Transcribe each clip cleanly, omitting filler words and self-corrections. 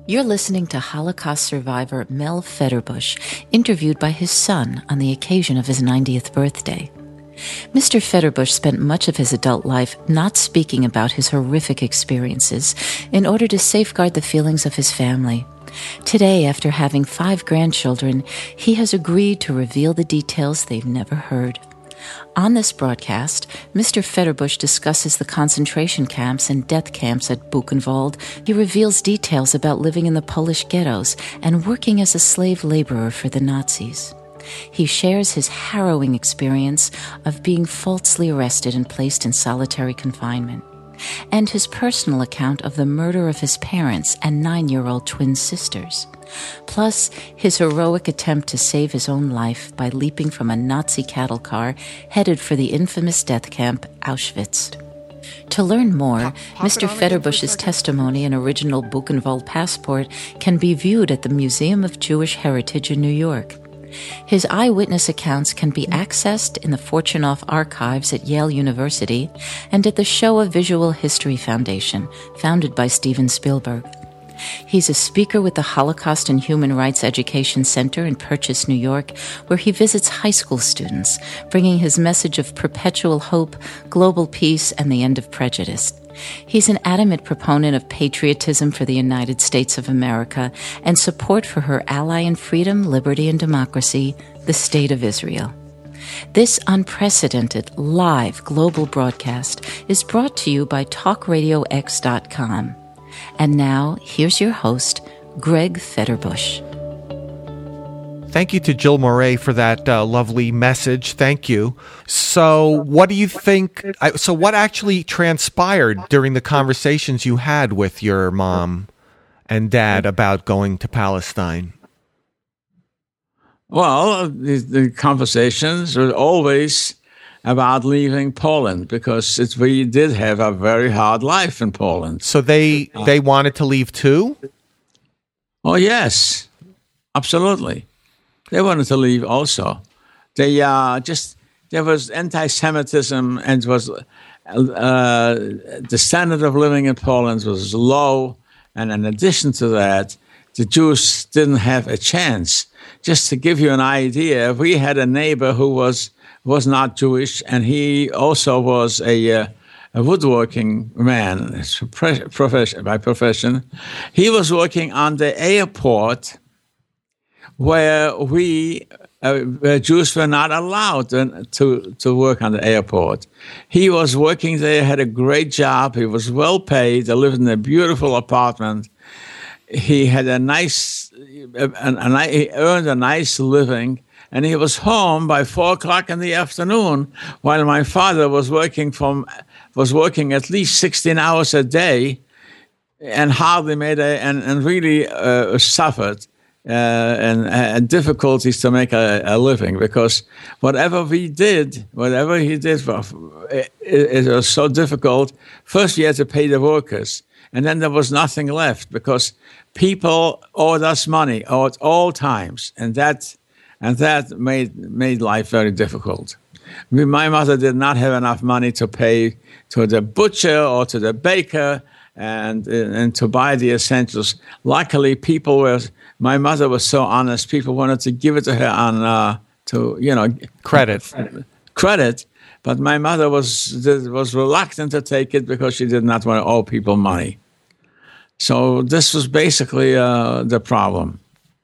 You're listening to Holocaust survivor Mel Federbush, interviewed by his son on the occasion of his 90th birthday. Mr. Federbush spent much of his adult life not speaking about his horrific experiences in order to safeguard the feelings of his family. Today, after having 5 grandchildren, he has agreed to reveal the details they've never heard. On this broadcast, Mr. Federbush discusses the concentration camps and death camps at Buchenwald. He reveals details about living in the Polish ghettos and working as a slave laborer for the Nazis. He shares his harrowing experience of being falsely arrested and placed in solitary confinement, and his personal account of the murder of his parents and 9-year-old twin sisters, plus his heroic attempt to save his own life by leaping from a Nazi cattle car headed for the infamous death camp Auschwitz. To learn more, Mr. Federbush's testimony and original Buchenwald passport can be viewed at the Museum of Jewish Heritage in New York. His eyewitness accounts can be accessed in the Fortunoff Archives at Yale University and at the Shoah Visual History Foundation, founded by Steven Spielberg. He's a speaker with the Holocaust and Human Rights Education Center in Purchase, New York, where he visits high school students, bringing his message of perpetual hope, global peace, and the end of prejudice. He's an adamant proponent of patriotism for the United States of America and support for her ally in freedom, liberty, and democracy, the State of Israel. This unprecedented, live global broadcast is brought to you by TalkRadioX.com. And now, here's your host, Greg Federbush. Thank you to Jill Moray for that lovely message. Thank you. So what do you think? So what actually transpired during the conversations you had with your mom and dad about going to Palestine? Well, the conversations were always about leaving Poland because we did have a very hard life in Poland. So they wanted to leave too? Oh, yes, absolutely. They wanted to leave also. There was anti-Semitism, and the standard of living in Poland was low. And in addition to that, the Jews didn't have a chance. Just to give you an idea, we had a neighbor who was not Jewish, and he also was a woodworking man by profession. He was working on the airport where Jews were not allowed to work on the airport. He was working there, had a great job. He was well paid. He lived in a beautiful apartment. He had he earned a nice living, and he was home by 4:00 in the afternoon, while my father was working at least 16 hours a day, and hardly and really suffered. And difficulties to make a living, because whatever he did, it was so difficult. First, we had to pay the workers, and then there was nothing left because people owed us money at all times, and that made life very difficult. My mother did not have enough money to pay to the butcher or to the baker and to buy the essentials. Luckily, my mother was so honest. People wanted to give it to her on credit, but my mother was reluctant to take it because she did not want to owe people money. So this was basically the problem.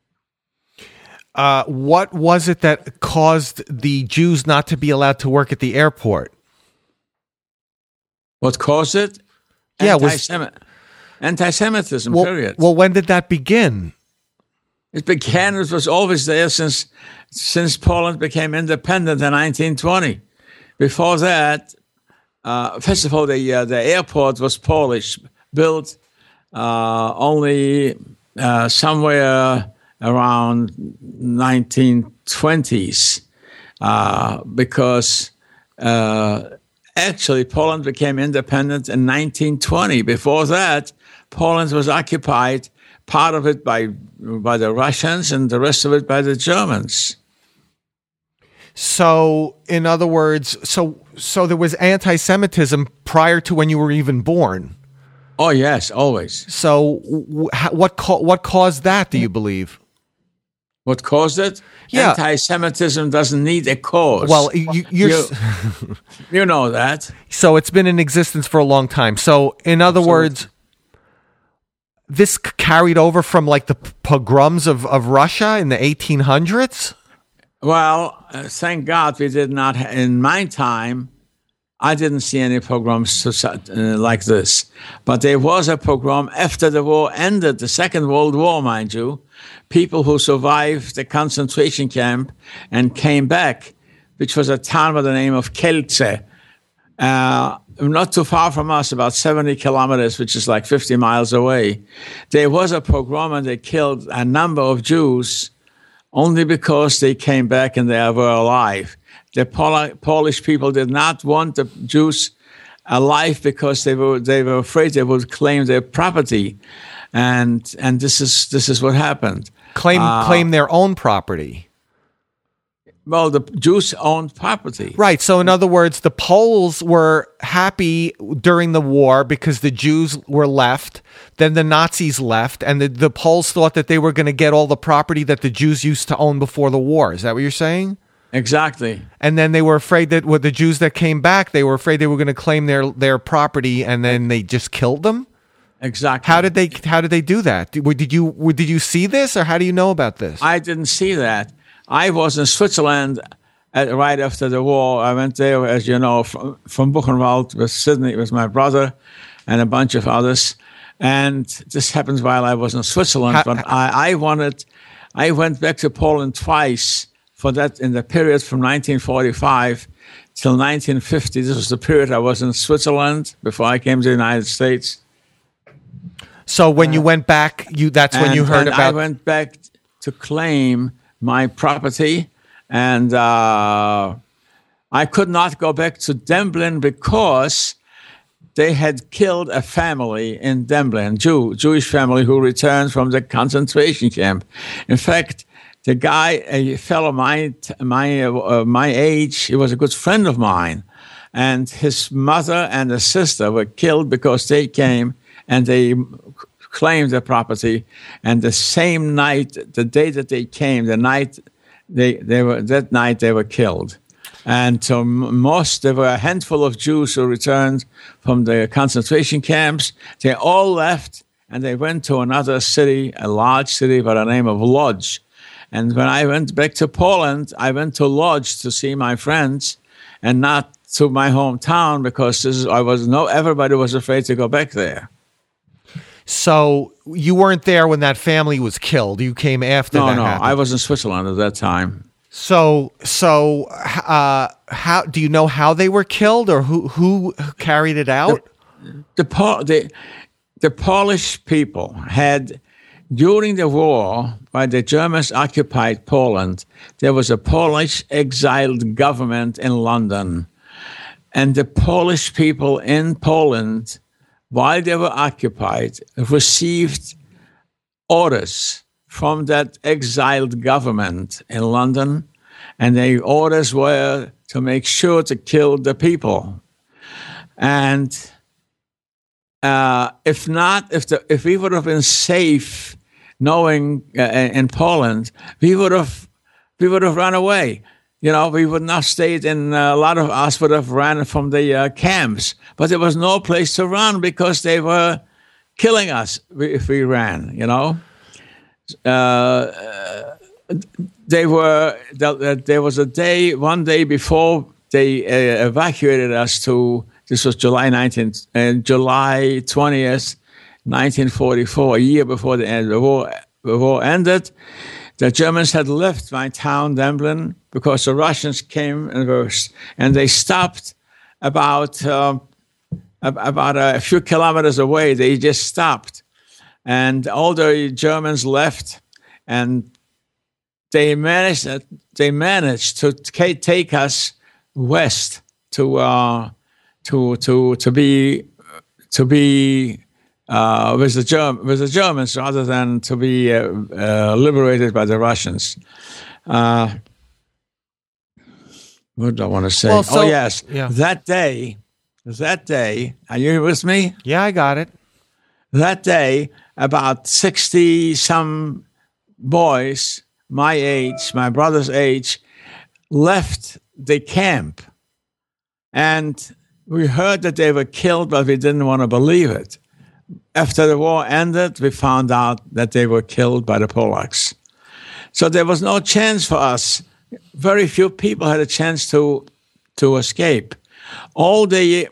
What was it that caused the Jews not to be allowed to work at the airport? What caused it? Yeah, anti-Semitism, period. Well, when did that begin? It was always there since Poland became independent in 1920. Before that, first of all, the airport was Polish, built only somewhere around 1920s, because actually Poland became independent in 1920. Before that, Poland was occupied, part of it by the Russians and the rest of it by the Germans. So, in other words, so there was anti-Semitism prior to when you were even born. Oh yes, always. So what caused that, do you believe? What caused it? Yeah. Anti-Semitism doesn't need a cause. Well, you're you know that. So it's been in existence for a long time. So in other words, this carried over from like the pogroms of Russia in the 1800s? Well, thank God we did not. In my time, I didn't see any pogroms like this. But there was a pogrom after the war ended, the Second World War, mind you. People who survived the concentration camp and came back, which was a town by the name of Kielce, not too far from us, about 70 kilometers, which is like 50 miles away. There was a pogrom and they killed a number of Jews only because they came back and they were alive. The Polish people did not want the Jews alive because they were afraid they would claim their property, and this is what happened. Claim their own property. Well, the Jews owned property. Right. So in other words, the Poles were happy during the war because the Jews were left. Then the Nazis left, and the Poles thought that they were going to get all the property that the Jews used to own before the war. Is that what you're saying? Exactly. And then they were afraid that with the Jews that came back, they were afraid they were going to claim their property, and then they just killed them. Exactly. How did they do that? Did you see this, or how do you know about this? I didn't see that. I was in Switzerland right after the war. I went there, as you know, from Buchenwald with Sydney, with my brother and a bunch of others. And this happens while I was in Switzerland. But I went back to Poland twice for that in the period from 1945 till 1950. This was the period I was in Switzerland before I came to the United States. So when you went back, that's when you heard about... I went back to claim my property, and I could not go back to Demblin because they had killed a family in Demblin, Jewish family who returned from the concentration camp. In fact, the guy, a fellow my age, he was a good friend of mine, and his mother and his sister were killed because they came and they claimed the property. And the same night, the day that they came, the night they were killed. And so there were a handful of Jews who returned from the concentration camps. They all left and they went to another city, a large city by the name of Lodz. And when I went back to Poland, I went to Lodz to see my friends and not to my hometown because everybody was afraid to go back there. So you weren't there when that family was killed. You came after that happened. No, I was in Switzerland at that time. So how do you know how they were killed, or who carried it out? The Polish people had, during the war, when the Germans occupied Poland, there was a Polish exiled government in London, and the Polish people in Poland, while they were occupied, received orders from that exiled government in London, and the orders were to make sure to kill the people. And if we would have been safe, knowing in Poland, we would have run away. You know, we would not stayed in. A lot of us would have ran from the camps, but there was no place to run because they were killing us if we ran. You know, there was one day before they evacuated us to. This was July 20th, 1944, a year before the war ended. The Germans had left my town, Demblin, because the Russians came and they stopped about a few kilometers away. They just stopped, and all the Germans left, and they managed to take us west to be with the Germans rather than to be liberated by the Russians. What do I want to say? Well, That day, are you with me? Yeah, I got it. that day, about 60-some boys, my age, my brother's age, left the camp. And we heard that they were killed, but we didn't want to believe it. After the war ended, we found out that they were killed by the Polacks. So there was no chance for us. Very few people had a chance to escape. All the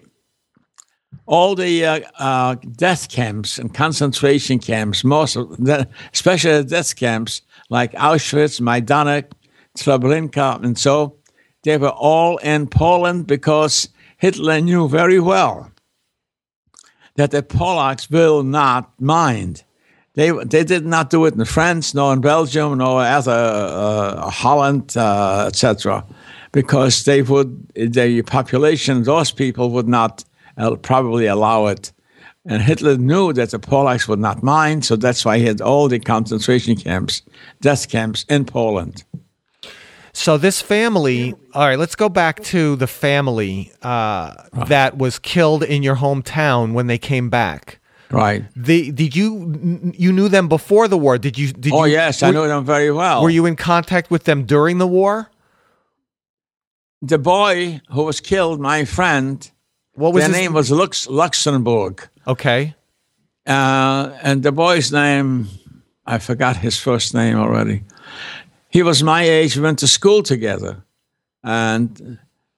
death camps and concentration camps, most of the, especially the death camps like Auschwitz, Majdanek, Treblinka, and so, they were all in Poland because Hitler knew very well that the Polacks will not mind. They did not do it in France, nor in Belgium, nor other Holland, etc., because the population, those people would not probably allow it. And Hitler knew that the Polacks would not mind, so that's why he had all the concentration camps, death camps in Poland. So this family, all right, let's go back to the family that was killed in your hometown when they came back. Right. Did you knew them before the war? Did you? Yes, I knew them very well. Were you in contact with them during the war? The boy who was killed, my friend, their name was Luxemburg. Okay. And the boy's name, I forgot his first name already. He was my age. We went to school together, and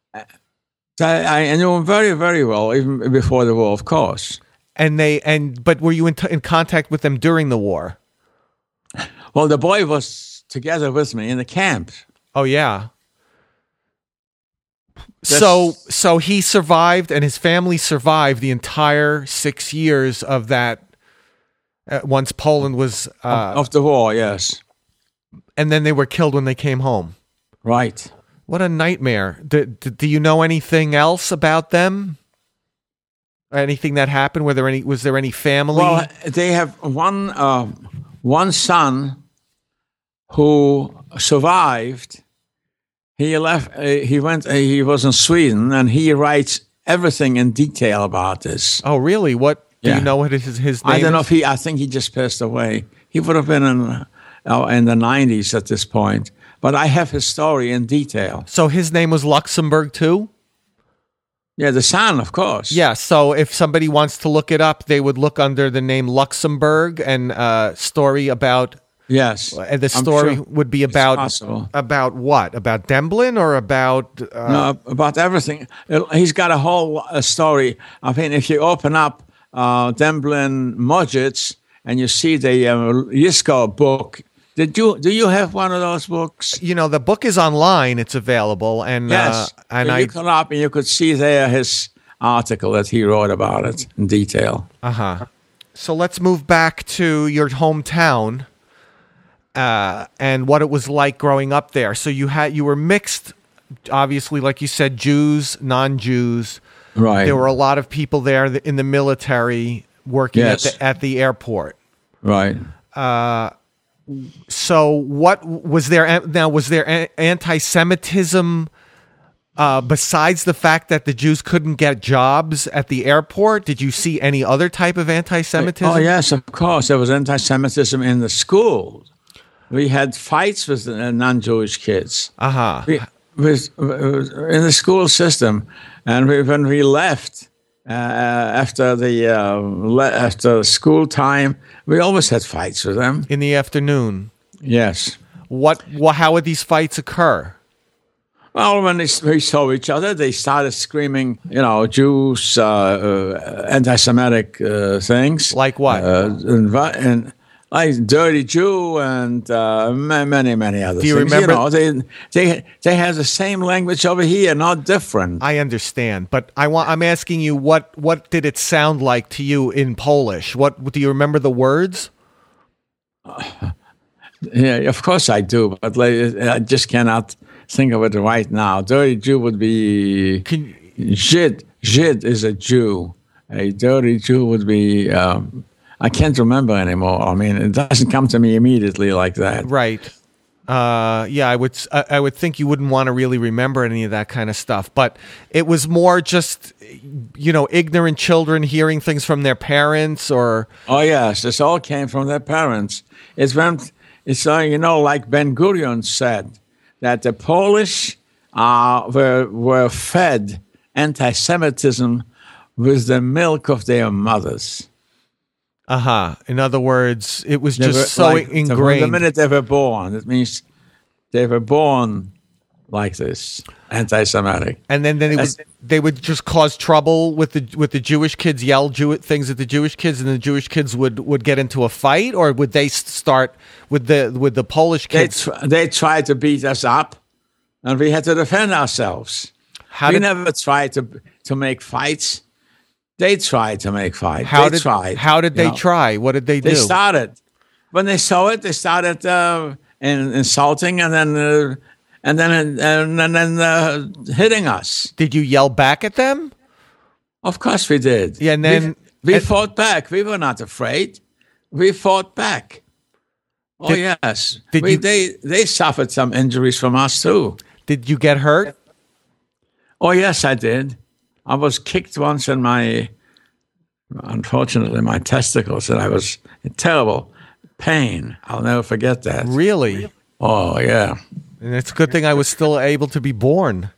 I knew him very, very well, even before the war, of course. But were you in contact with them during the war? Well, the boy was together with me in the camp. Oh yeah. So he survived, and his family survived the entire 6 years of that. Once Poland was of the war, yes. And then they were killed when they came home. Right. What a nightmare. Do you know anything else about them? Anything that happened? Was there any family? Well, they have one son who survived. He left. He was in Sweden, and he writes everything in detail about this. Oh, really? What do you know? What his name? I don't know if I think he just passed away. He would have been in the 90s at this point. But I have his story in detail. So his name was Luxemburg too? Yeah, the son, of course. Yeah, so if somebody wants to look it up, they would look under the name Luxemburg and story about... Yes. And the story would be about what? About Demblin or about... No, about everything. He's got a whole story. I mean, if you open up Demblin Mojits and you see the Yisko book... Do you have one of those books? You know, the book is online. It's available. And yes. You come up and you could see there his article that he wrote about it in detail. Uh-huh. So let's move back to your hometown and what it was like growing up there. So you were mixed, obviously, like you said, Jews, non-Jews. Right. There were a lot of people there in the military working at the airport. Right. So what was there now? Was there anti-Semitism besides the fact that the Jews couldn't get jobs at the airport? Did you see any other type of anti-Semitism? Oh, yes, of course. There was anti-Semitism in the schools. We had fights with the non-Jewish kids. Uh-huh. In the school system. And when we left after school time, we always had fights with them. In the afternoon? Yes. How would these fights occur? Well, when we saw each other, they started screaming, Jews, anti-Semitic things. Like what? And like dirty Jew and many, many other things. Do you remember? They have the same language over here, not different. I understand, but I'm asking you, what did it sound like to you in Polish? What do you remember the words? Yeah, of course I do, but I just cannot think of it right now. Dirty Jew would be Żyd. Żyd is a Jew. A dirty Jew would be. I can't remember anymore. I mean, it doesn't come to me immediately like that. Right. Yeah, I would think you wouldn't want to really remember any of that kind of stuff. But it was more just, ignorant children hearing things from their parents, or. Oh yes, this all came from their parents. It's like Ben Gurion said that the Polish were fed anti-Semitism with the milk of their mothers. In other words, it was just so ingrained. The minute they were born, it means they were born like this, anti-Semitic. And then they would just cause trouble with the Jewish kids, yell things at the Jewish kids, and the Jewish kids would get into a fight, or would they start with the Polish kids? They tried to beat us up, and we had to defend ourselves. We never tried to make fights. They tried to make fights. How did they try? What did they do? They started. When they saw it, they started insulting and then hitting us. Did you yell back at them? Of course we did. Yeah, and then we fought back. We were not afraid. We fought back. Yes. They suffered some injuries from us too. Did you get hurt? Oh yes, I did. I was kicked once in unfortunately, my testicles, and I was in terrible pain. I'll never forget that. Really? Oh, yeah. And it's a good thing I was still able to be born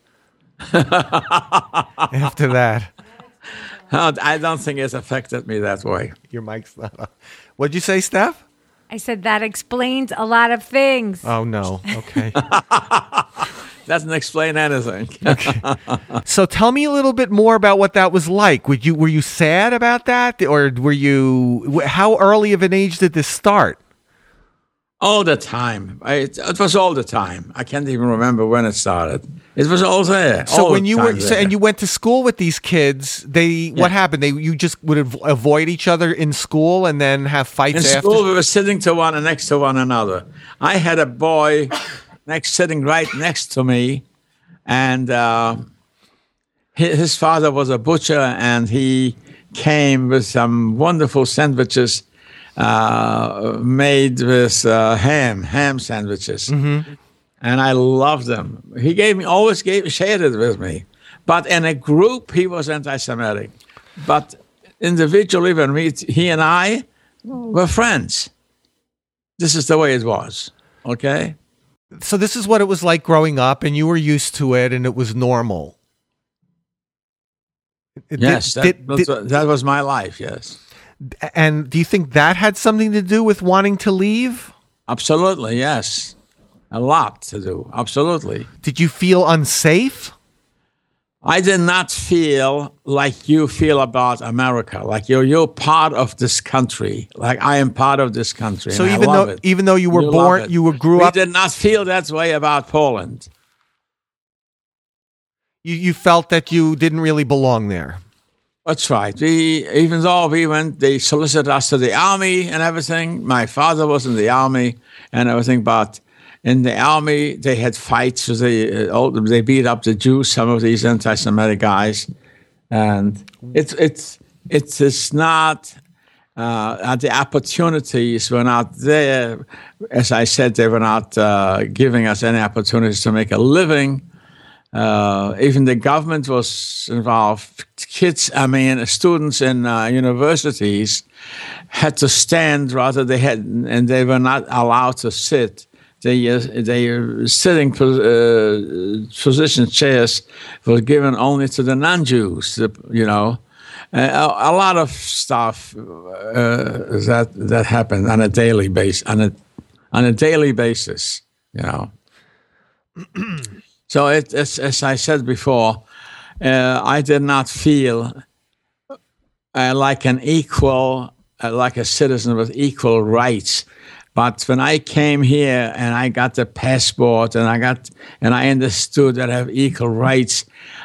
after that. I don't think it's affected me that way. Your mic's not on. What'd you say, Steph? I said that explains a lot of things. Oh, no. Okay. Doesn't explain anything. Okay. So tell me a little bit more about what that was like. Were you sad about that, or how early of an age did this start? All the time. It was all the time. I can't even remember when it started. It was all there. So when you and you went to school with these kids, what happened? You just would avoid each other in school and then have fights after? In school, we were sitting next to one another. I had a boy sitting right next to me, and his father was a butcher, and he came with some wonderful sandwiches made with ham sandwiches, and I loved them. He shared it with me, but in a group he was anti-Semitic, but individually when he and I were friends. This is the way it was. Okay. So this is what it was like growing up, and you were used to it, and it was normal. Yes, that was my life, yes. And do you think that had something to do with wanting to leave? Absolutely, yes. A lot to do, absolutely. Did you feel unsafe? I did not feel like you feel about America, like you're part of this country, like I am part of this country. So even though you were born, grew up. We did not feel that way about Poland. You felt that you didn't really belong there. That's right. Even though they solicited us to the army and everything. My father was in the army and everything, but in the army, they had fights. They beat up the Jews, some of these anti-Semitic guys. And it is not, the opportunities were not there. As I said, they were not giving us any opportunities to make a living. Even the government was involved. Students in universities had to stand and they were not allowed to sit. They sitting position chairs were given only to the non-Jews. A lot of stuff that happened on a daily basis. On a daily basis, So as I said before, I did not feel like an equal, like a citizen with equal rights. But when I came here and I got the passport and I understood that I have equal rights,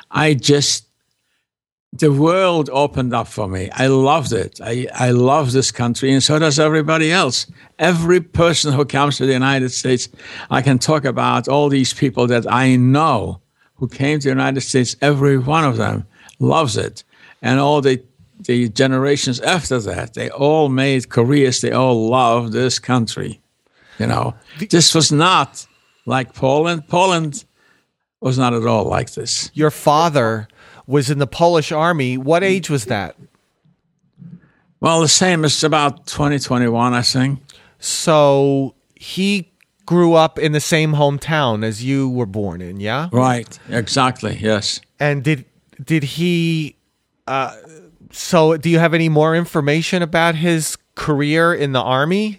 the world opened up for me. I loved it. I love this country, and so does everybody else. Every person who comes to the United States, I can talk about all these people that I know who came to the United States. Every one of them loves it. And all the generations after that, they all made careers. They all love this country. This was not like Poland. Poland was not at all like this. Your father was in the Polish army. What age was that? Well, the same as about 2021, I think. So he grew up in the same hometown as you were born in, yeah? Right, exactly, yes. And did he... so do you have any more information about his career in the army?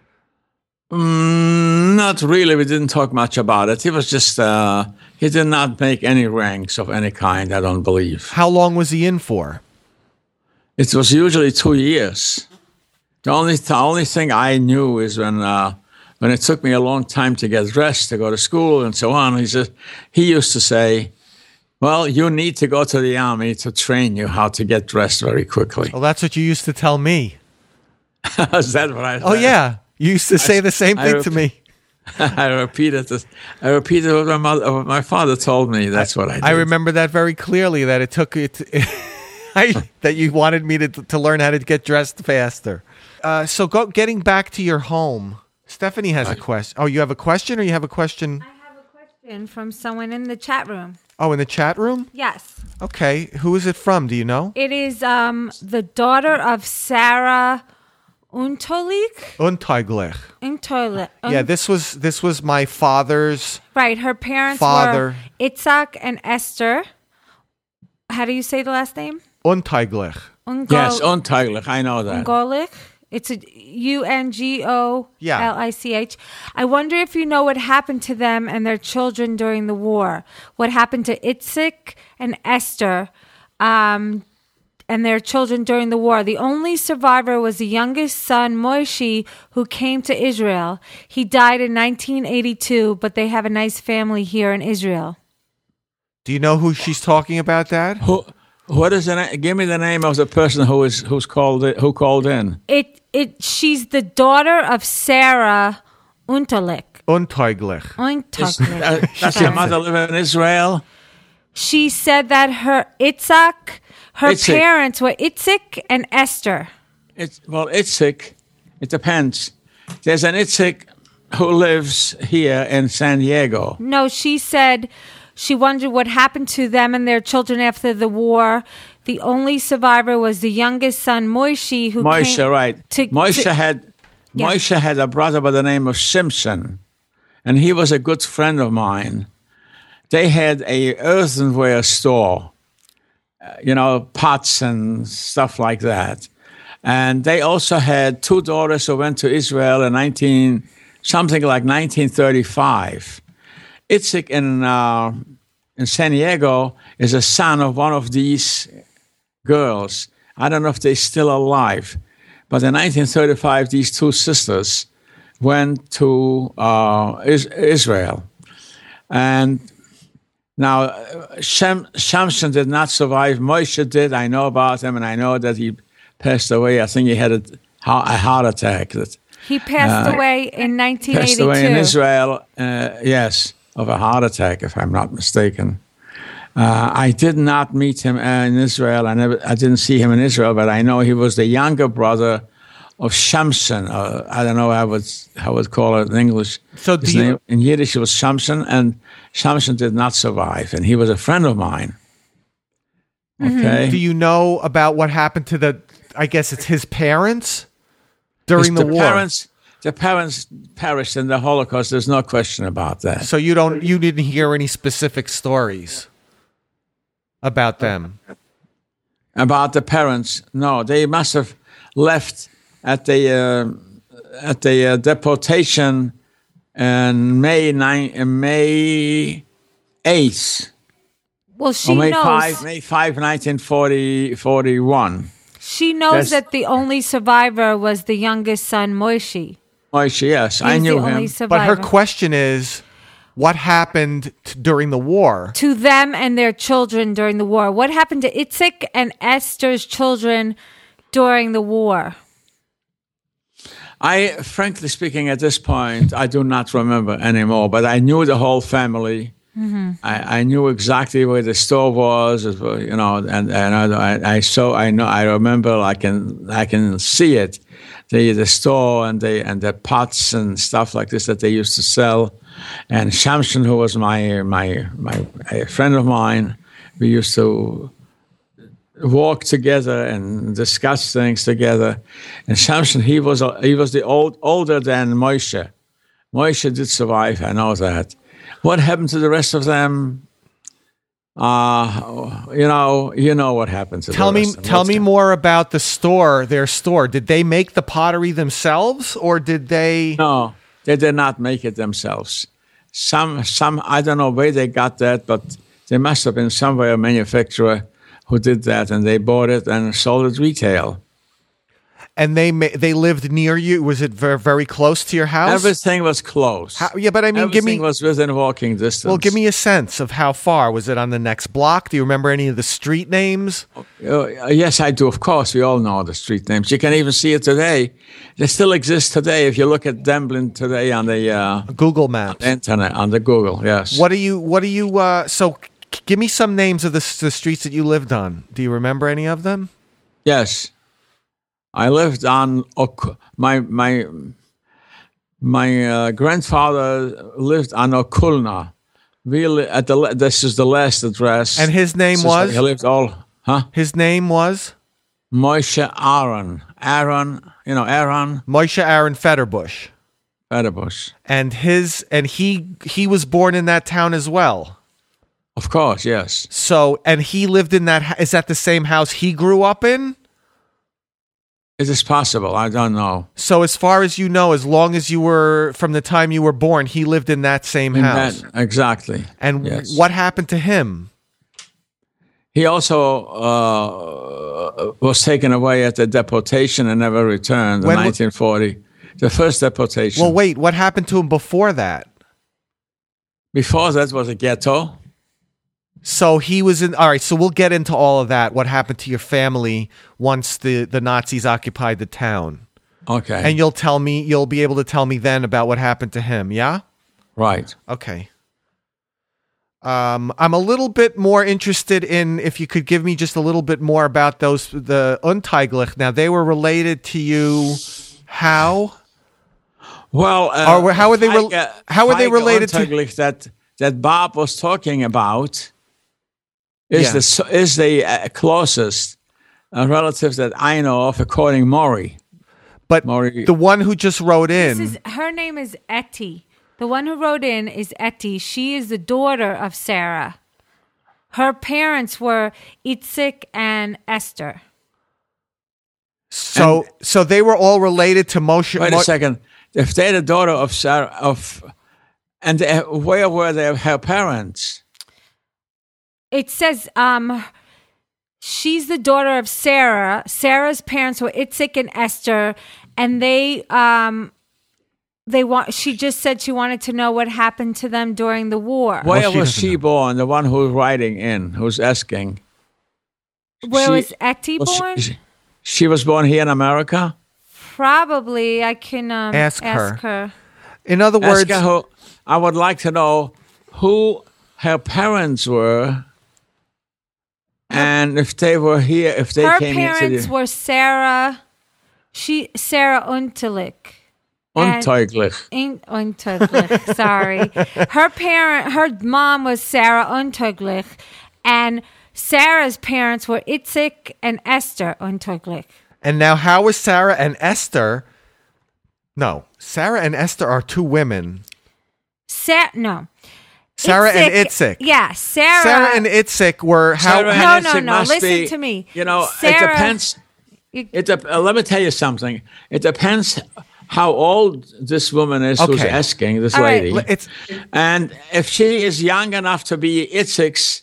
Not really. We didn't talk much about it. He was just... he did not make any ranks of any kind, I don't believe. How long was he in for? It was usually 2 years. The only thing I knew is when it took me a long time to get dressed, to go to school and so on, he used to say, well, you need to go to the army to train you how to get dressed very quickly. Well, that's what you used to tell me. Is that what I said? Oh, yeah. You used to say the same thing to me. I repeated this. I repeated what my father told me. That's what I did. I remember that very clearly, that it took it... that you wanted me to learn how to get dressed faster. So getting back to your home, Stephanie has a question. Oh, you have a question, or you have a question? I have a question from someone in the chat room. Oh, in the chat room? Yes. Okay. Who is it from? Do you know? It is the daughter of Sarah Untolik. Unteiglich. Untolik. Yeah, this was my father's. Right. Her parents father. were Itzhak and Esther. How do you say the last name? Unteiglich. Yes, Unteiglich. I know that. Ungolich. It's a Ungolich. I wonder if you know what happened to them and their children during the war. What happened to Itzik and Esther and their children during the war. The only survivor was the youngest son, Moshe, who came to Israel. He died in 1982, but they have a nice family here in Israel. Do you know who she's talking about, Dad? What is the name? Give me the name of the person who called in. She's the daughter of Sarah Unteiglich. Unteiglich. Does your mother live in Israel? She said that her parents were Itzik and Esther. Itzik, it depends. There's an Itzik who lives here in San Diego. No, she said she wondered what happened to them and their children after the war. The only survivor was the youngest son, Moshe, who Moshe, came right. Moshe had a brother by the name of Simpson, and he was a good friend of mine. They had a earthenware store, pots and stuff like that. And they also had two daughters who went to Israel in 1935. Itzik in San Diego is a son of one of these girls. I don't know if they're still alive. But in 1935, these two sisters went to Israel. And now, Shamson did not survive. Moshe did. I know about him, and I know that he passed away. I think he had a heart attack. He passed away in 1982. Passed away in Israel, yes, of a heart attack, if I'm not mistaken. I did not meet him in Israel. I didn't see him in Israel, but I know he was the younger brother of Shamson. I don't know how I would call it in English. So in Yiddish, it was Shamson, and Shamson did not survive, and he was a friend of mine. Okay. Do you know about what happened to I guess it's his parents during the war? The parents perished in the Holocaust. There's no question about that. So you didn't hear any specific stories about them? About the parents? No, they must have left at the deportation in May 8th. Well, she May knows. May 5, 1941. She knows that the only survivor was the youngest son, Moshe. Moshe, yes, I knew him. But her question is, what happened during the war? To them and their children during the war. What happened to Itzik and Esther's children during the war? Frankly speaking, at this point, I do not remember anymore, but I knew the whole family. Mm-hmm. I knew exactly where the store was, and I remember. I can see it. the store and the pots and stuff like this that they used to sell. And Shamshin, who was a friend of mine, we used to walk together and discuss things together. And Shamshin, he was older than Moshe. Moshe did survive, I know that. What happened to the rest of them? You know what happened to Tell the me, rest of them. tell me more about their store. Did they make the pottery themselves, or did they? No, they did not make it themselves. Some I don't know where they got that, but there must have been somewhere a manufacturer who did that, and they bought it and sold it retail. And they lived near you. Was it very, very close to your house? Everything was close. Yeah, but I mean, Everything was within walking distance. Well, give me a sense of how far. Was it on the next block? Do you remember any of the street names? Yes, I do. Of course, we all know the street names. You can even see it today. They still exist today. If you look at Demblin today on the Google Maps, internet, on the Google, yes. What do you? So, give me some names of the streets that you lived on. Do you remember any of them? Yes. I lived on my grandfather lived on Okulna. This is the last address. And his name was? He lived His name was Moshe Aaron. Aaron. Moshe Aaron Federbush. Federbush. And he was born in that town as well. Of course, yes. So, and he lived in that. Is that the same house he grew up in? It is possible. I don't know. So as far as you know, as long as you were, from the time you were born, he lived in that same house. Exactly. And yes. What happened to him? He also was taken away at the deportation and never returned in 1940. The first deportation. Well, wait, what happened to him before that? Before that was a ghetto. So he was in. All right, so we'll get into all of that. What happened to your family once the Nazis occupied the town? Okay. And you'll be able to tell me then about what happened to him. Yeah. Right. Okay. I'm a little bit more interested in if you could give me just a little bit more about the Unteiglich. Now they were related to you. How? Well, how are they related to that Bob was talking about? Is the closest relative that I know of, according Maury. But Maury, the one who just wrote in, her name is Etty. The one who wrote in is Etty. She is the daughter of Sarah. Her parents were Itzik and Esther. So they were all related to Moshe. Wait a second. If they're the daughter of Sarah, where were her parents? It says she's the daughter of Sarah. Sarah's parents were Itzik and Esther, and she just said she wanted to know what happened to them during the war. Where was she born? The one who's writing in, who's asking. Where was Etty born? She was born here in America? Probably. I can ask her. In other words, I would like to know who her parents were, and if they were here, if they came here. Her parents were Sarah Unterlich. Unterlich, sorry. Her mom was Sarah Unterlich, and Sarah's parents were Itzik and Esther Unterlich. And now how was Sarah and Esther? No, Sarah and Esther are two women. Sarah and Itzik. Yeah, Sarah and Itzik were how? No. Listen to me. It depends. Let me tell you something. It depends how old this woman is who's asking, this lady. Right. And if she is young enough to be Itzik's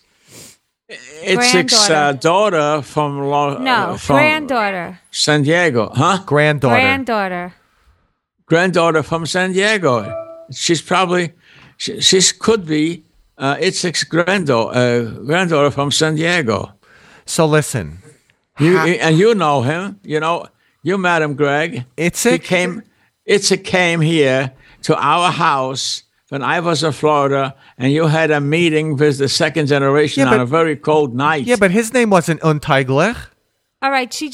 daughter from granddaughter. San Diego, huh? Granddaughter from San Diego. She's probably she could be Itzik's granddaughter from San Diego. So listen, you know him. You met him, Greg. Itzik came here to our house when I was in Florida, and you had a meeting with the second generation on a very cold night. Yeah, but his name wasn't Unteiglich. All right, she just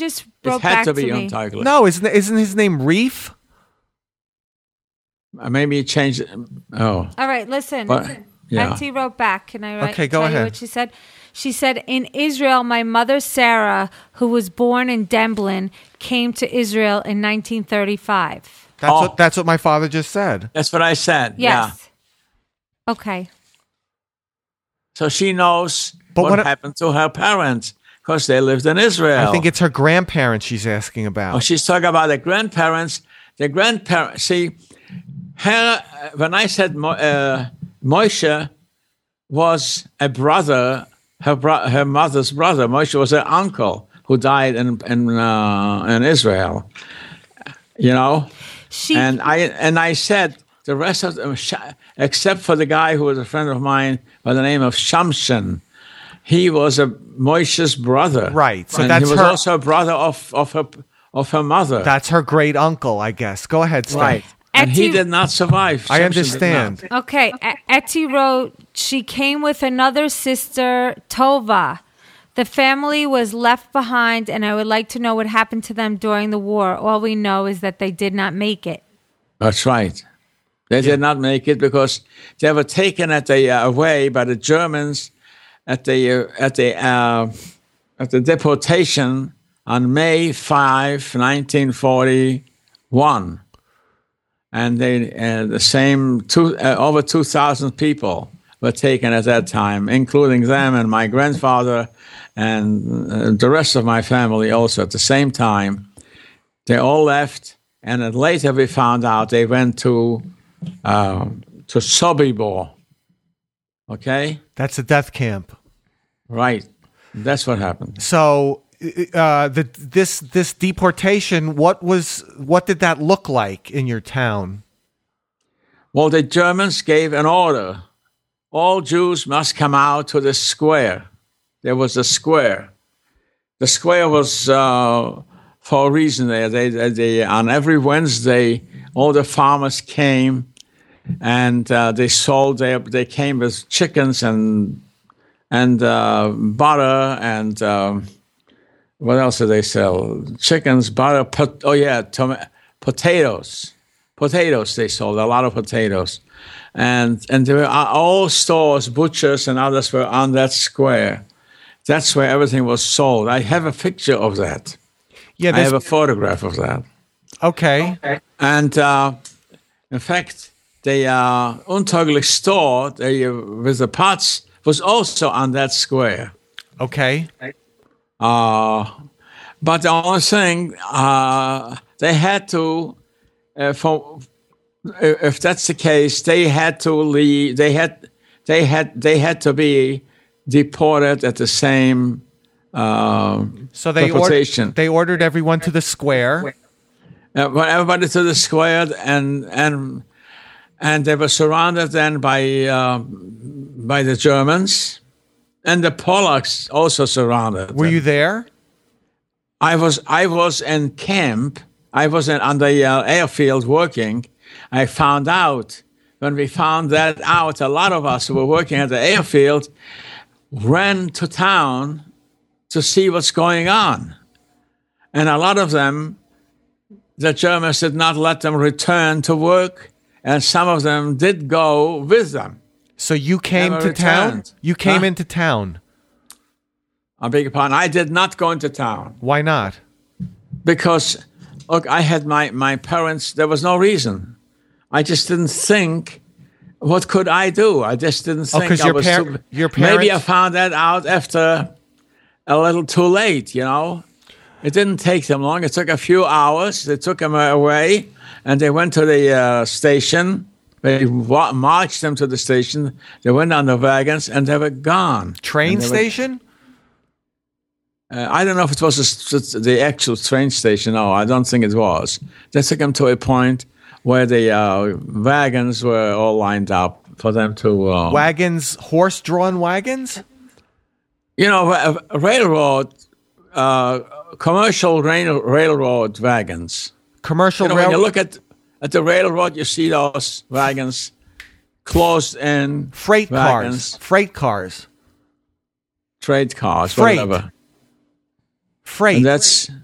wrote It had back to be me. Untigris. No, isn't his name Reef? Maybe he changed it. Oh. All right, listen. But- yeah. Auntie wrote back. Can I write? Okay, go tell you ahead. what she said? She said, in Israel, my mother Sarah, who was born in Demblin, came to Israel in 1935. That's what my father just said. That's what I said. Yeah. Yes. Okay. So she knows But what what- happened to her parents because they lived in Israel. I think it's her grandparents she's asking about. Oh, she's talking about the grandparents. The grandparents. See, her. When I said Moshe was a brother, her mother's brother. Moshe was her uncle who died in Israel. You know, and I said the rest of them, except for the guy who was a friend of mine by the name of Shamshin. He was Moshe's brother, Right, so and that's he was her- also a brother of her mother. That's her great uncle, I guess. Go ahead, Steph. right, and he Etty- did not survive. I Samson did understand. not. Okay. Etty wrote, she came with another sister, Tova. The family was left behind, and I would like to know what happened to them during the war. All we know is that they did not make it. That's right. They did not make it because they were taken away by the Germans at the deportation on May 5, 1941, and the same over 2,000 people were taken at that time, including them and my grandfather and the rest of my family also at the same time. They all left, and then later we found out they went to Sobibor. Okay, That's a death camp. right. That's what happened. So, this deportation, what did that look like in your town? Well, the Germans gave an order. All Jews must come out to the square. There was a square. The square was for a reason there. They on every Wednesday, all the farmers came and they sold. They came with chickens and butter and what else did they sell? Chickens, butter. Potatoes. Potatoes. They sold a lot of potatoes, and there were all stores, butchers and others were on that square. That's where everything was sold. I have a picture of that. Yeah, I have a photograph of that. okay. And in fact, the Untaglich store with the pots was also on that square. Okay. But the only thing they had to, if that's the case, they had to leave. They had to be deported at the same. So they deportation. they ordered everyone to the square. When everybody to the square, and they were surrounded then by the Germans, and the Polacks also surrounded. Were you there? I was in camp. I was on the airfield working. I found out when we found that out. A lot of us who were working at the airfield ran to town to see what's going on, and a lot of them, the Germans did not let them return to work, and some of them did go with them. So you came Never to town? returned. You came Huh? into town. I beg your pardon. I did not go into town Why not? because, look, I had my parents. There was no reason. I just didn't think. What could I do? I just didn't think. 'cause I your was your maybe I parents- found that out after a little too late. You know, it didn't take them long. It took a few hours. They took them away, and they went to the station. They marched them to the station. They went on the wagons, and they were gone. Train And they were- station? I don't know if it was the actual train station. No, I don't think it was. They took them to a point where the wagons were all lined up for them to. Wagons, horse-drawn wagons? You know, a railroad, commercial railroad wagons. Commercial You know, when you rail look at the railroad, you see those wagons closed in. freight wagons, cars. Freight cars. trade cars, Freight. whatever. Freight. And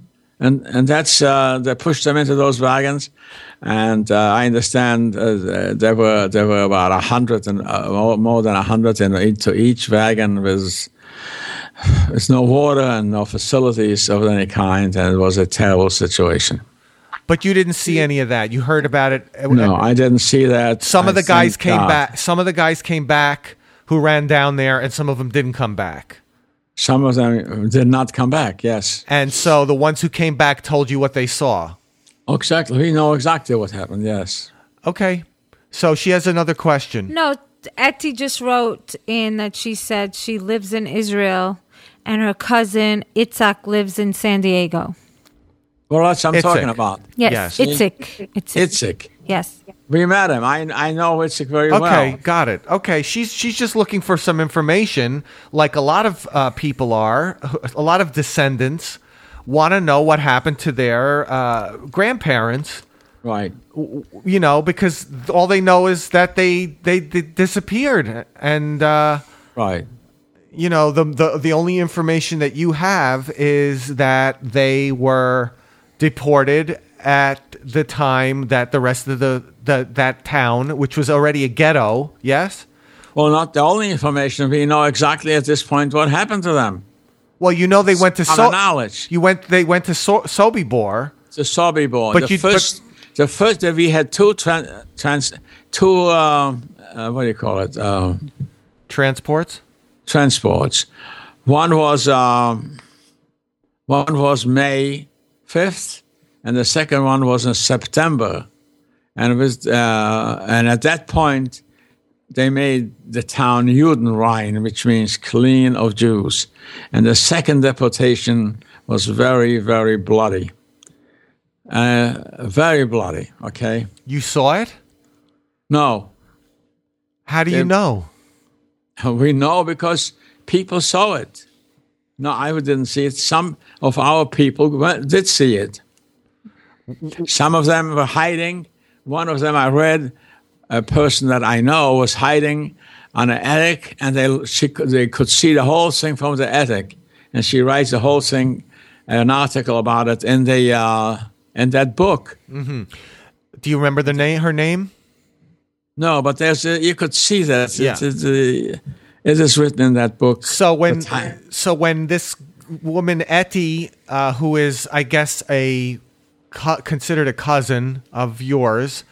and that's they pushed them into those wagons, and I understand there were about 100 and more than 100 into each wagon with no water and no facilities of any kind, and it was a terrible situation. But you didn't see any of that. You heard about it. No, I didn't see that. Some of the guys came back. Some of the guys came back who ran down there, and some of them didn't come back. Some of them did not come back, yes. And so the ones who came back told you what they saw. Oh, exactly. We know exactly what happened, yes. Okay. So she has another question. No, Etty just wrote in that she said she lives in Israel and her cousin Itzhak lives in San Diego. Well, that's what I'm Itzik. talking about. Yes. Itzik. Itzik. Yes. We met him. I know Itzik very well. Okay, got it. Okay, she's just looking for some information, like a lot of people are. A lot of descendants want to know what happened to their grandparents. Right. You know, because all they know is that they disappeared, and right. You know, the only information that you have is that they were deported at the time that the rest of that town, which was already a ghetto, yes? Well, not the only information. We know exactly at this point what happened to them. Well, you know they went to knowledge. They went to Sobibor. To Sobibor. But the first that we had two what do you call it? Transports. Transports. One was May 5th, and the second one was in September, and it was and at that point they made the town Judenrein, which means clean of Jews, and the second deportation was very, very bloody, very bloody. Okay, you saw it? No. How do you know? We know because people saw it. No, I didn't see it. Some of our people did see it. Some of them were hiding. One of them I read, a person that I know was hiding on an attic, and they could see the whole thing from the attic. And she writes the whole thing, an article about it in that book. Mm-hmm. Do you remember her name? No, but you could see that. Yeah. It is written in that book. So when this woman Etty, who is, I guess, considered a cousin of yours,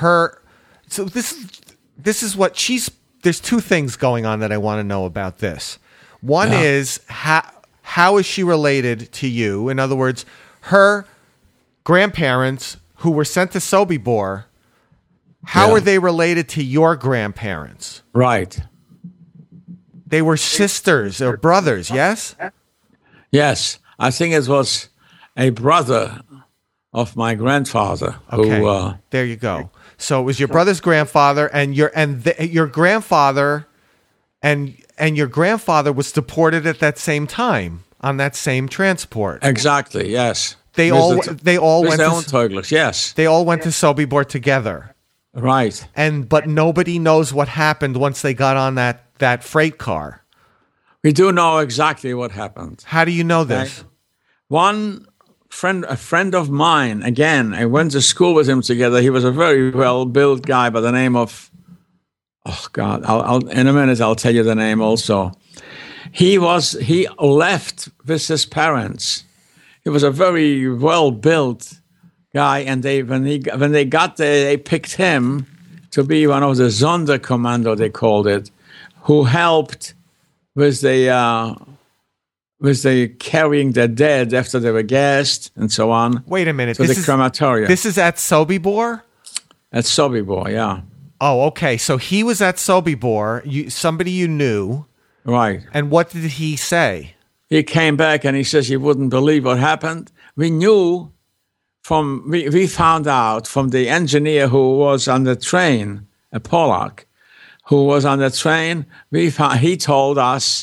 this is what she's. There's two things going on that I want to know about this. One is how is she related to you? In other words, her grandparents who were sent to Sobibor. How are they related to your grandparents? Right. They were sisters or brothers, yes? Yes. I think it was a brother of my grandfather. Okay. Who, there you go. So it was your brother's grandfather, and your grandfather and your grandfather was deported at that same time on that same transport. Exactly, yes. They all went to yes. They all went to Sobibor together. Right. But nobody knows what happened once they got on that freight car. We do know exactly what happened. How do you know this? A friend of mine, again, I went to school with him together. He was a very well-built guy by the name of, oh God, in a minute I'll tell you the name also. He left with his parents. He was a very well-built guy, and when they got there, they picked him to be one of the Sonderkommando, they called it, who helped with the carrying the dead after they were gassed and so on. Wait a minute. To the crematorium. This is at Sobibor? At Sobibor, yeah. Oh, okay. So he was at Sobibor, somebody you knew. Right. And what did he say? He came back and he says he wouldn't believe what happened. We knew we found out from the engineer who was on the train, a Polak, who was on the train. He told us,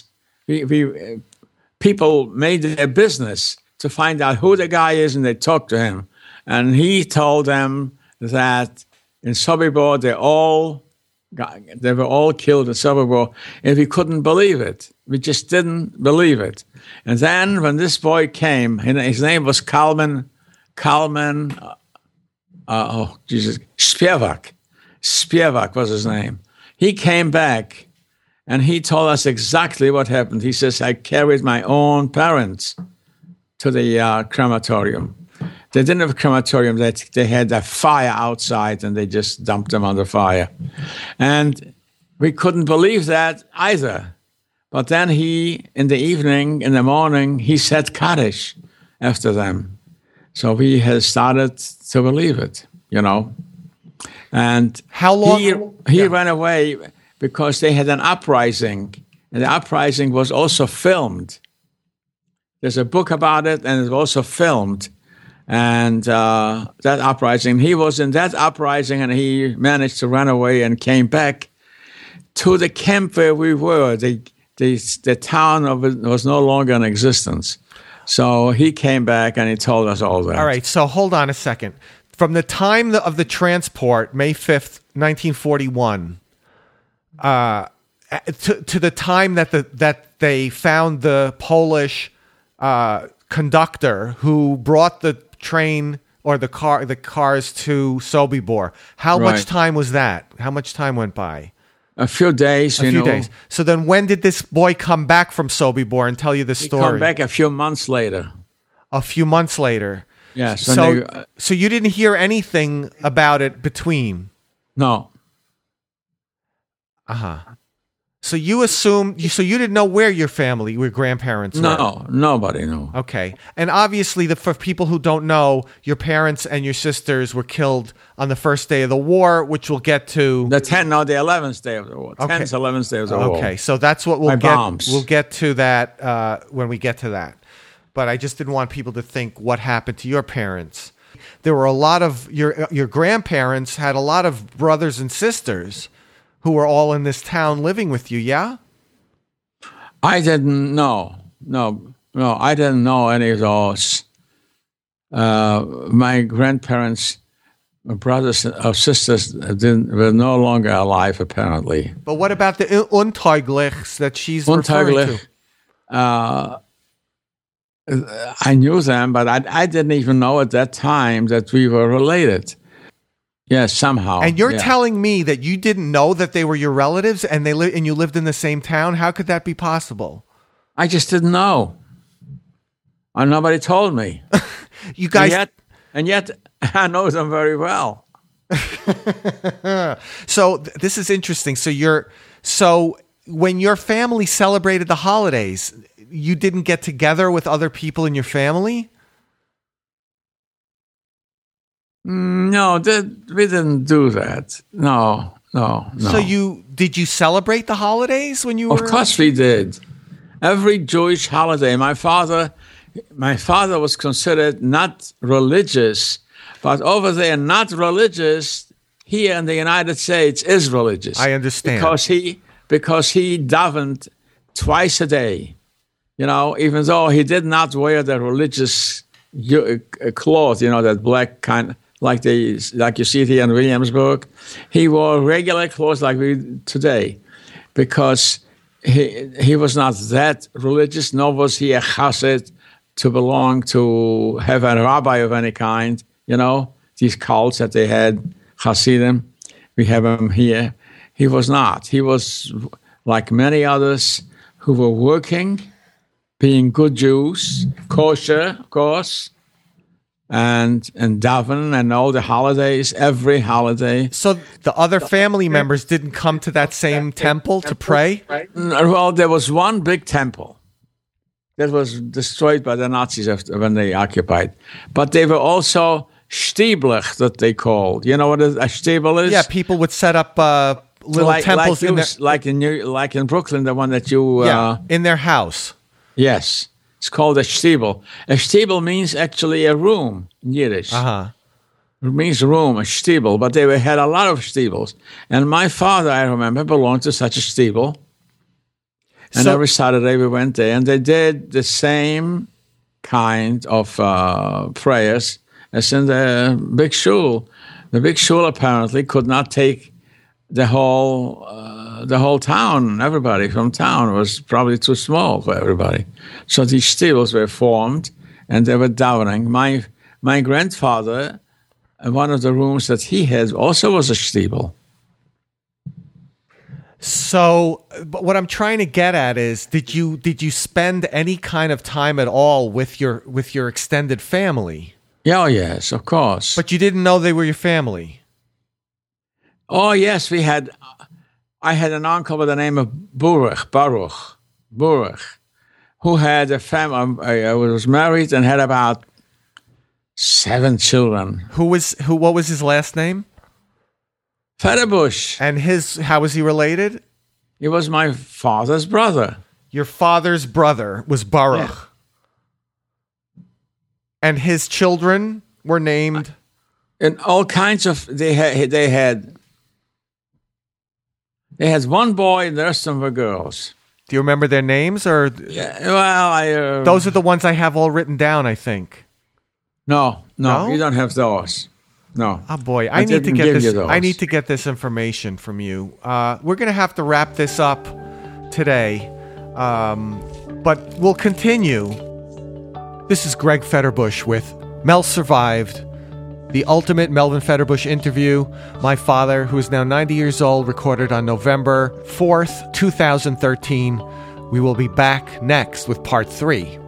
people made it their business to find out who the guy is, and they talked to him. And he told them that in Sobibor, they all They were all killed in Civil War, and we couldn't believe it. We just didn't believe it. And then when this boy came, and his name was Kalman, Spiewak. Spiewak was his name. He came back, and he told us exactly what happened. He says, I carried my own parents to the crematorium. They didn't have a crematorium. They had a fire outside, and they just dumped them on the fire. And we couldn't believe that either. But then in the morning, he said Kaddish after them. So we had started to believe it, And how long? He ran away because they had an uprising. And the uprising was also filmed. There's a book about it, and it's also filmed. And that uprising, he was in that uprising, and he managed to run away and came back to the camp where we were. The town of it was no longer in existence. So he came back and he told us all that. All right, so hold on a second. From the time of the transport, May 5th, 1941, to the time that they found the Polish conductor who brought the train or the cars to Sobibor. How much time was that? How much time went by? A few days, A few days. So then when did this boy come back from Sobibor and tell you the story? He came back a few months later. A few months later. Yes. So you didn't hear anything about it between? No. Uh-huh. So you assumed, so you didn't know where your grandparents were? No, nobody knew. Okay. And obviously, for people who don't know, your parents and your sisters were killed on the first day of the war, which we'll get to. The 11th day of the war. Okay. 10th, 11th day of the war. Okay, so that's what we'll By get. bombs. We'll get to that when we get to that. But I just didn't want people to think what happened to your parents. There were a lot of, your grandparents had a lot of brothers and sisters who were all in this town living with you, yeah? I didn't know. No, I didn't know any of those. My grandparents, my brothers or sisters were no longer alive, apparently. But what about the Unteuglichen that she's referring to? I knew them, but I didn't even know at that time that we were related. Yes, somehow. And you're telling me that you didn't know that they were your relatives and and you lived in the same town? How could that be possible? I just didn't know. And nobody told me. You guys, and yet I know them very well. So this is interesting. So when your family celebrated the holidays, you didn't get together with other people in your family? No, we didn't do that. No. So did you celebrate the holidays when you were? Of course we did. Every Jewish holiday. My father was considered not religious, but over there, not religious. Here in the United States is religious. I understand. Because he davened twice a day. Even though he did not wear the religious cloth, that black kind, like you see it here in Williamsburg. He wore regular clothes like we today, because he was not that religious, nor was he a chassid to have a rabbi of any kind. These cults that they had, chassidim, we have them here. He was not. He was like many others who were working, being good Jews, kosher, of course, and daven and all the holidays, every holiday. So the other family members didn't come to that same temple to pray? Well, there was one big temple that was destroyed by the Nazis when they occupied. But they were also Stieblich, that they called. You know what a stiebel is? Yeah, people would set up little temples like in Brooklyn, the one that you in their house. Yes. It's called a stiebel. A stiebel means actually a room in Yiddish. Uh-huh. It means room, a stiebel, but they had a lot of stiebels. And my father, I remember, belonged to such a stiebel. And every Saturday we went there, and they did the same kind of prayers as in the big shul. The big shul apparently could not take the whole town, everybody from town was probably too small for everybody. So these steeples were formed, and they were davening. My grandfather, one of the rooms that he had also was a steeple. So, but what I'm trying to get at is, did you spend any kind of time at all with your extended family? Yeah, oh, yes, of course. But you didn't know they were your family. Oh, yes, I had an uncle by the name of Baruch, who had a family. I was married and had about 7 children. What was his last name? Federbush. And how was he related? He was my father's brother. Your father's brother was Baruch. Yeah. And his children were named? And all kinds of, they had one boy and the rest of them were girls. Do you remember their names? Or yeah, well, those are the ones I have all written down, I think. No, you don't have those. No. Oh boy, I need to get this information from you. We're going to have to wrap this up today, but we'll continue. This is Greg Federbush with Mel Survived, the ultimate Melvin Federbush interview. My father, who is now 90 years old, recorded on November 4th, 2013. We will be back next with part 3.